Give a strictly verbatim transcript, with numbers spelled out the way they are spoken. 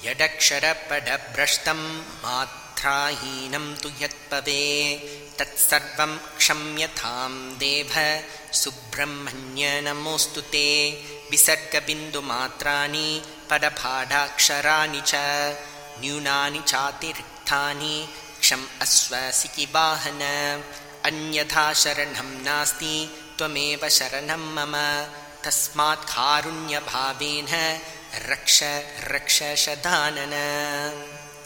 यदक्षरपदभ्रष्टं मात्राहीनं तु यत्पवे तत्सर्वं क्षम्यतां देव सुब्रह्मण्य नमोऽस्तु ते। विसर्गबिन्दुमात्राणि पदपादाक्षराणि च न्यूनानि चातिरिक्तानि क्षमस्व वाहन। अन्यथा शरणं नास्ति त्वमेव शरणं मम तस्मात् कारुण्यभावेन रक्ष रक्ष शदानन।